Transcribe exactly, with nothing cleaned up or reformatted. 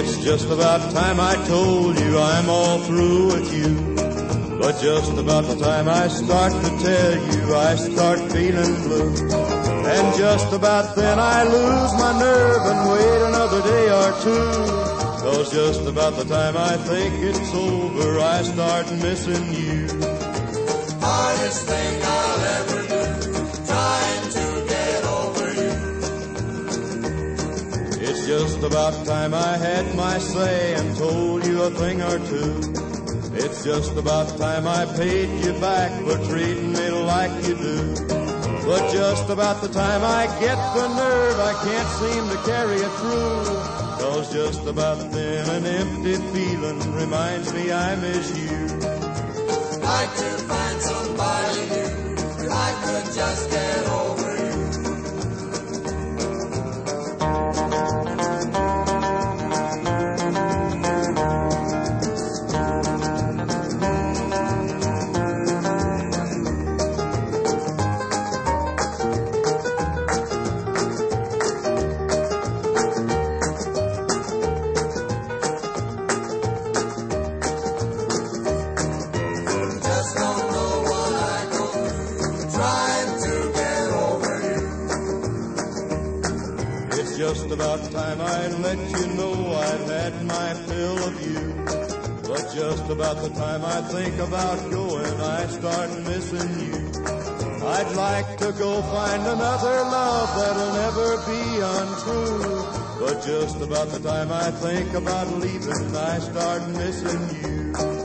It's just about time I told you I'm all through with you. But just about the time I start to tell you, I start feeling blue. And just about then I lose my nerve and wait another day or two. 'Cause just about the time I think it's over, I start missing you. Hardest thing I'll ever do, trying to get over you. It's just about time I had my say and told you a thing or two. It's just about time I paid you back for treating me like you do. But just about the time I get the nerve, I can't seem to carry it through. 'Cause just about then an empty feeling reminds me I miss you. Like to find somebody new, I could just get over you. Just about time I'd let you know I've had my fill of you. But just about the time I think about going, I start missing you. I'd like to go find another love that'll never be untrue. But just about the time I think about leaving, I start missing you.